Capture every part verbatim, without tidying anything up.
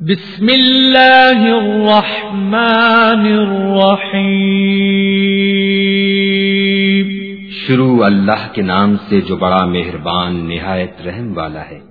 بسم اللہ الرحمن الرحیم۔ شروع اللہ کے نام سے جو بڑا مہربان نہایت رحم والا ہے۔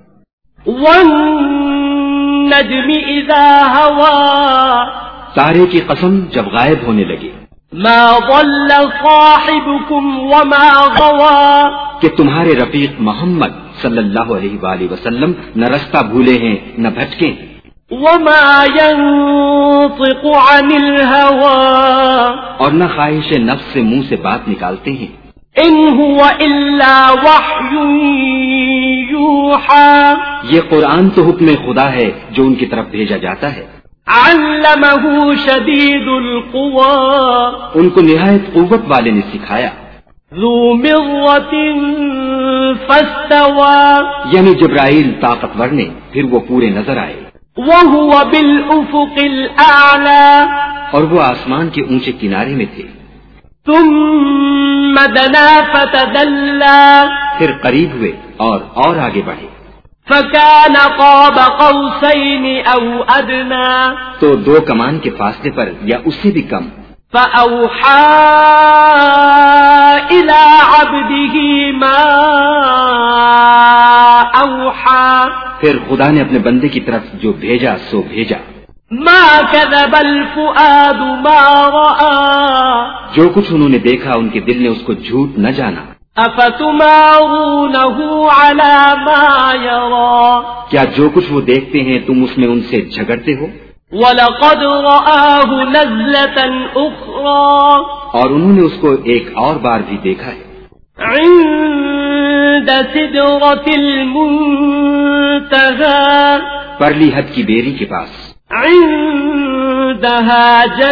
والنجم اذا ہوا، تارے کی قسم جب غائب ہونے لگے۔ ما ضل صاحبكم وما غوا، کہ تمہارے رفیق محمد صلی اللہ علیہ وآلہ وسلم نہ رستہ بھولے ہیں نہ بھٹکے۔ وما ينطق عن الهوى، اور نہ خواہش نفس سے منہ سے بات نکالتے ہیں۔ ان هو الا وحی یوحى، یہ قرآن تو حکم خدا ہے جو ان کی طرف بھیجا جاتا ہے۔ علمه شدید القوى، ان کو نہایت قوت والے نے سکھایا۔ ذو مرة فاستوى، یعنی جبرائیل طاقتور نے پھر وہ پورے نظر آئے۔ وهو بالافق الاعلى، اور وہ آسمان کے اونچے کنارے میں تھے۔ ثم دنا فتدلى، پھر قریب ہوئے اور اور آگے بڑھے۔ فكان قاب قوسين او ادنى، تو دو کمان کے فاصلے پر یا اس سے بھی کم۔ فأوحى إلى عبده ما أوحى، پھر خدا نے اپنے بندے کی طرف جو بھیجا سو بھیجا۔ ما كذب الفؤاد ما رأى، جو کچھ انہوں نے دیکھا ان کے دل نے اس کو جھوٹ نہ جانا۔ أفتمارونه على ما يرى، کیا جو کچھ وہ دیکھتے ہیں تم اس میں ان سے جھگڑتے ہو؟ وَلَقَدْ رَآهُ نَزْلَةً أُخْرَى، اور انہوں نے اس کو ایک اور بار بھی دیکھا ہے۔ عند سدرة المنتهى، پرلی حد کی بیری کے پاس۔ عندها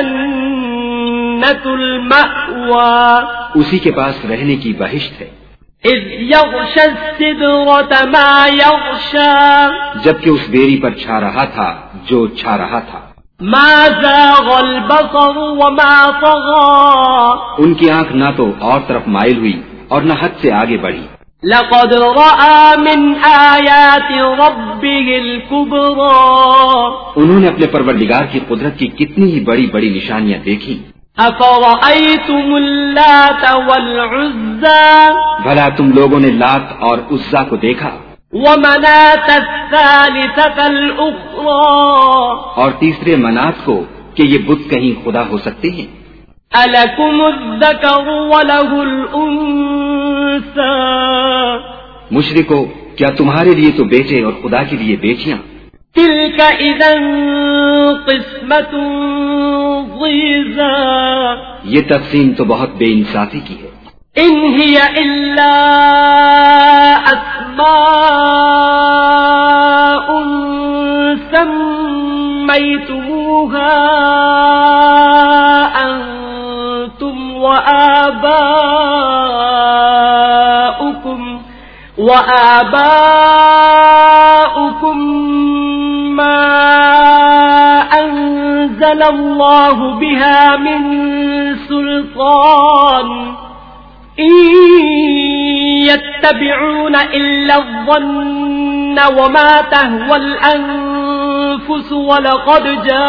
جنة المأوى، اسی کے پاس رہنے کی بہشت ہے۔ اذ یغشى السدرة ما یغشى، جبکہ اس بیری پر چھا رہا تھا جو چھا رہا تھا۔ ما زاغ البصر وما طغى، ان کی آنکھ نہ تو اور طرف مائل ہوئی اور نہ حد سے آگے بڑھی۔ لقد رأى من آیات ربه الكبرى، انہوں نے اپنے پروردگار کی قدرت کی کتنی ہی بڑی بڑی نشانیاں دیکھی۔ افرأيتم اللات والعزى، بھلا تم لوگوں نے لات اور عزا کو دیکھا؟ ومناة الثالثة الأخرى، اور تیسرے منات کو کہ یہ بت کہیں خدا ہو سکتے ہیں؟ ألكم الذكر وله الأنثى، مشرکو کیا تمہارے لیے تو بیٹے اور خدا کے لیے بیٹیاں؟ تلك إذا قسمة ضيزى، یہ تقسیم تو بہت بے انصافی کی ہے۔ إن هي إلا أسماء سميتموها أنتم وآباؤكم وآباؤكم ما أنزل الله بها من سلطان، إن يتبعون إلا الظن وما تهوى الأنفس ولقد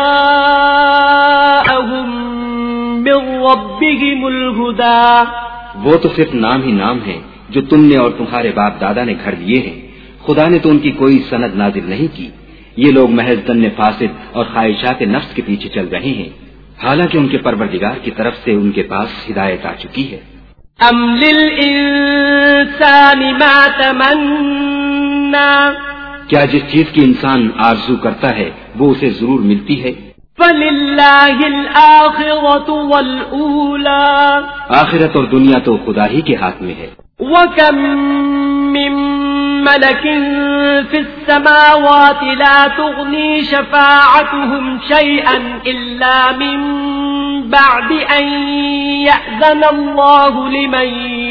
جاءهم من ربهم الهدى۔ وہ تو صرف نام ہی نام ہے جو تم نے اور تمہارے باپ دادا نے گھڑ لیے ہیں، خدا نے تو ان کی کوئی سند نازل نہیں کی۔ یہ لوگ محض ظن فاسد اور خواہشات نفس کے پیچھے چل رہے ہیں، حالانکہ ان کے پروردگار کی طرف سے ان کے پاس ہدایت آ چکی ہے۔ ام للانسان ما تمنا، کیا جس چیز کی انسان آرزو کرتا ہے وہ اسے ضرور ملتی ہے؟ فللہ الآخرۃ والأولی، آخرت اور دنیا تو خدا ہی کے ہاتھ میں ہے۔ وکم من ملک فی السماوات لا تغنی شفاعتهم شیئا الا من بعد ان یأذن اللہ لمن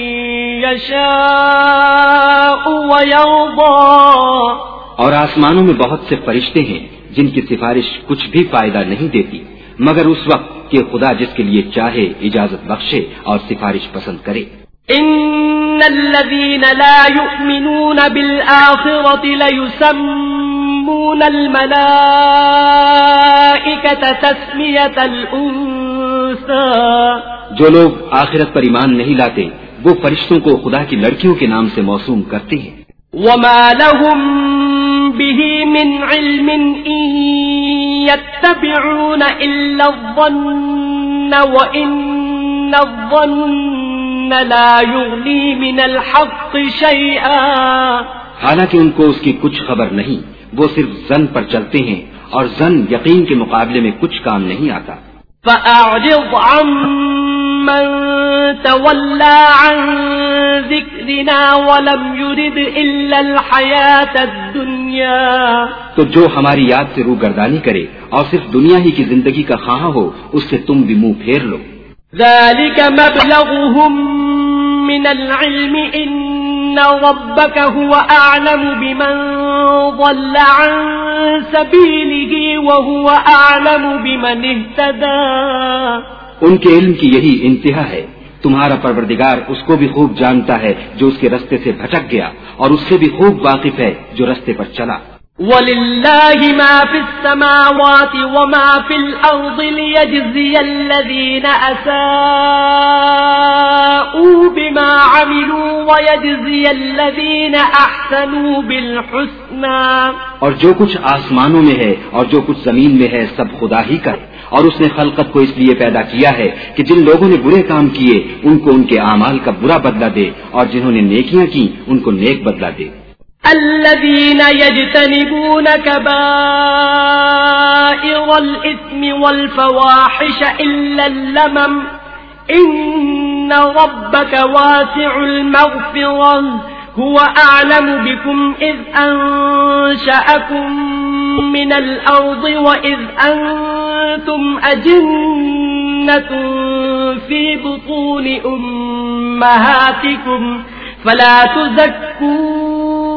یشاء ویرضی، اور آسمانوں میں بہت سے فرشتے ہیں جن کی سفارش کچھ بھی فائدہ نہیں دیتی مگر اس وقت کہ خدا جس کے لیے چاہے اجازت بخشے اور سفارش پسند کرے۔ ان الذين لا يؤمنون بالآخرة ليسمون الملائكة الملائكة تسمية الأنثى جو لوگ آخرت پر ایمان نہیں لاتے وہ فرشتوں کو خدا کی لڑکیوں کے نام سے موسوم کرتے ہیں. وما لهم به من علم إن يتبعون إلا الظن وإن الظن لا يغني من الحق شيئا. حالانکہ ان کو اس کی کچھ خبر نہیں، وہ صرف ظن پر چلتے ہیں اور ظن یقین کے مقابلے میں کچھ کام نہیں آتا. فأعرض عمن تولى عن ذكرنا ولم يرد إلا الحياة الدنيا. تو جو ہماری یاد سے روگردانی کرے اور صرف دنیا ہی کی زندگی کا خواہاں ہو اس سے تم بھی منہ پھیر لو. ذلك مبلغهم من العلم إن ربك هو أعلم بمن ضل عن سبيله وهو أعلم بمن اهتدى. ان کے علم کی یہی انتہا ہے. تمہارا پروردگار اس کو بھی خوب جانتا ہے جو اس کے رستے سے بھٹک گیا اور اس سے بھی خوب واقف ہے جو رستے پر چلا. وَلِلَّهِ مَا فِي السَّمَاوَاتِ وَمَا فِي الْأَرْضِ لِيَجْزِيَ الَّذِينَ أَسَاءُوا بِمَا عَمِلُوا وَيَجْزِيَ الَّذِينَ أَحْسَنُوا بِالْحُسْنَى. اور جو کچھ آسمانوں میں ہے اور جو کچھ زمین میں ہے سب خدا ہی کا ہے، اور اس نے خلقت کو اس لیے پیدا کیا ہے کہ جن لوگوں نے برے کام کیے ان کو ان کے اعمال کا برا بدلہ دے اور جنہوں نے نیکیاں کی ان کو نیک بدلہ دے. الذين يجتنبون كبائر الإثم والفواحش إلا اللمم إن ربك واسع المغفرة هو أعلم بكم إذ أنشأكم من الأرض وإذ أنتم أجنة في بطون أمهاتكم فلا تزكوا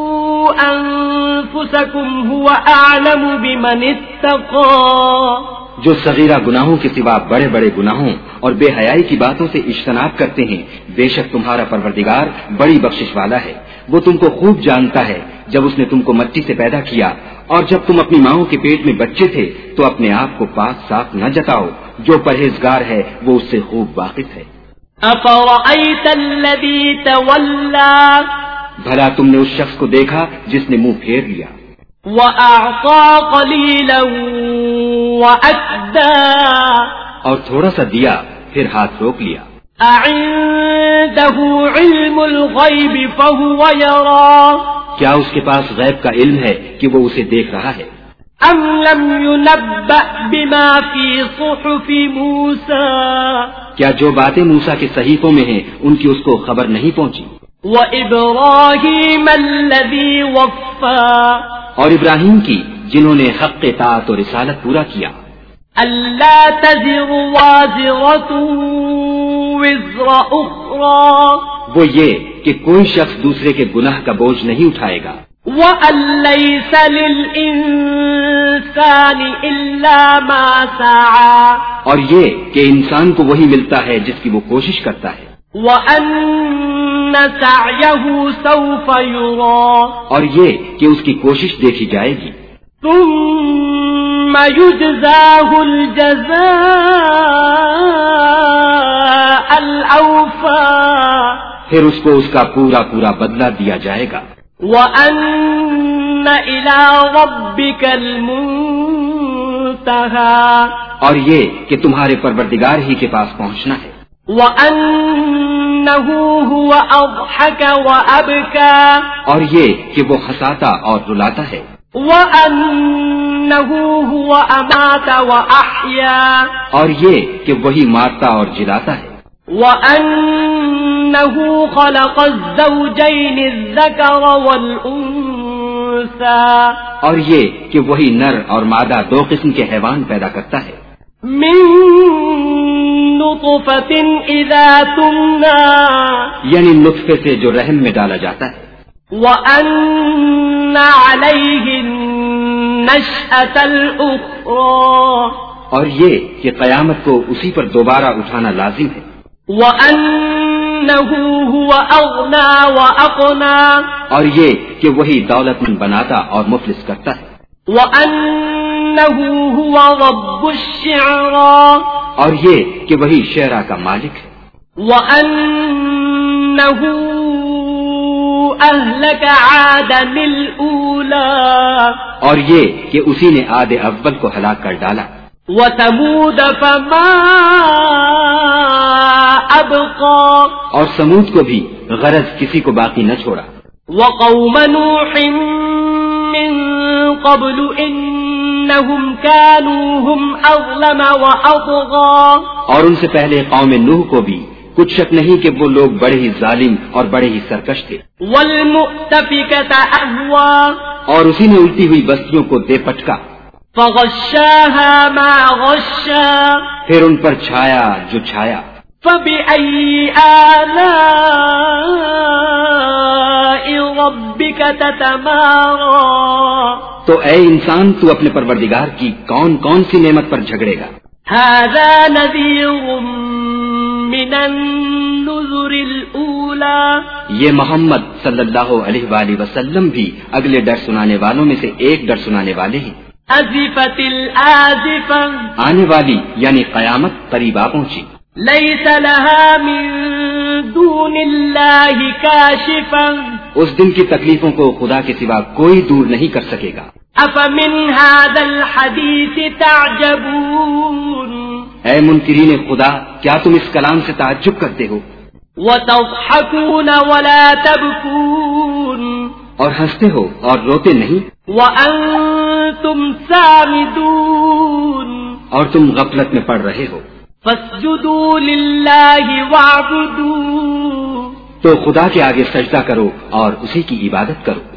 انفسکم هو اعلم بمن اتقى. جو صغیرہ گناہوں کے سوا بڑے بڑے گناہوں اور بے حیائی کی باتوں سے اجتناب کرتے ہیں بے شک تمہارا پروردگار بڑی بخشش والا ہے. وہ تم کو خوب جانتا ہے جب اس نے تم کو مٹی سے پیدا کیا اور جب تم اپنی ماؤں کے پیٹ میں بچے تھے تو اپنے آپ کو پاک صاف نہ جتاؤ. جو پرہیزگار ہے وہ اس سے خوب واقف ہے. افرأيت الذي تولى بھلا تم نے اس شخص کو دیکھا جس نے منہ پھیر لیا وأعطى قليلا وأكدى اور تھوڑا سا دیا پھر ہاتھ روک لیا. أعنده علم الغيب فهو يرى کیا اس کے پاس غیب کا علم ہے کہ وہ اسے دیکھ رہا ہے؟ أم لم ينبأ بما في صحف موسى کیا جو باتیں موسیٰ کے صحیفوں میں ہیں ان کی اس کو خبر نہیں پہنچی؟ وَإِبْرَاهِيمَ الَّذِي وَفَّى اور ابراہیم کی جنہوں نے حق اطاعت اور رسالت پورا کیا. أَلَّا تَزِرُ وَازِرَةٌ وِزْرَ أُخْرَى وہ یہ کہ کوئی شخص دوسرے کے گناہ کا بوجھ نہیں اٹھائے گا. وَأَن لَّيْسَ لِلْإِنسَانِ إِلَّا مَا سَعَى اور یہ کہ انسان کو وہی ملتا ہے جس کی وہ کوشش کرتا ہے. وَأَنَّ سَعْيَهُ سَوْفَ يُرَى اور یہ کہ اس کی کوشش دیکھی جائے گی. ثُمَّ يُجْزَاهُ الْجَزَاءَ الْأَوْفَى پھر اس کو اس کا پورا پورا بدلہ دیا جائے گا. وَأَنَّ إِلَى رَبِّكَ الْمُنتَهَى اور یہ کہ تمہارے پروردگار ہی کے پاس پہنچنا ہے. وَأَنَّهُ هُوَ أَضْحَكَ وَأَبْكَى اور یہ کہ وہ ہنساتا اور رلاتا ہے. وَأَنَّهُ هُوَ أَمَاتَ وَأَحْيَا اور یہ کہ وہی مارتا اور جلاتا ہے. وَأَنَّهُ خَلَقَ الزَّوْجَيْنِ الذَّكَرَ وَالْأُنثَى اور یہ کہ وہی نر اور مادہ دو قسم کے حیوان پیدا کرتا ہے. مِن نُطْفَةٍ إِذَا تُمْنَى یعنی نطفے سے جو رحم میں ڈالا جاتا ہے. وَأَنَّ عَلَيْهِ النَّشْأَةَ الْأُخْرَى اور یہ کہ قیامت کو اسی پر دوبارہ اٹھانا لازم ہے. وَأَنَّهُ هُوَ أَغْنَى وَأَقْنَى اور یہ کہ وہی دولت مند بناتا اور مفلس کرتا ہے. وَأَنَّ هو رب الشعرى اور یہ کہ وہی شعرا کا مالک ہے، وأنه أهلك عادا الأولى اور یہ کہ اسی نے عاد اول کو ہلاک کر ڈالا، وثمود فما أبقى اور سمود کو بھی غرض کسی کو باقی نہ چھوڑا، وقوم نوح من قبل إنهم كانوا هم أظلم وأطغى اور ان سے پہلے قوم نوح کو بھی کچھ شک نہیں کہ وہ لوگ بڑے ہی ظالم اور بڑے ہی سرکش تھے، والمؤتفكة أهوى اور اسی نے الٹی ہوئی بستیوں کو دے پٹکا، فغشاها ما غشا پھر ان پر چھایا جو چھایا، فبأي آلاء ربك تتمارى تو اے انسان تو اپنے پروردگار کی کون کون سی نعمت پر جھگڑے گا؟ هذا نذير من النذر الأولى یہ محمد صلی اللہ علیہ وآلہ وسلم بھی اگلے ڈر سنانے والوں میں سے ایک ڈر سنانے والے ہیں۔ أزفت الآزفة آنے والی یعنی قیامت قریب آ پہنچی، ليس لها من دون الله كاشفة اس دن کی تکلیفوں کو خدا کے سوا کوئی دور نہیں کر سکے گا۔ أفمن هذا الحديث تعجبون اے منکرین خدا، کیا تم اس کلام سے تعجب کرتے ہو وتضحكون ولا تبكون اور ہنستے ہو اور روتے نہیں، وأنتم سامدون اور تم غفلت میں پڑ رہے ہو؟ فاسجدوا لله واعبدوا تو خدا کے آگے سجدہ کرو اور اسی کی عبادت کرو۔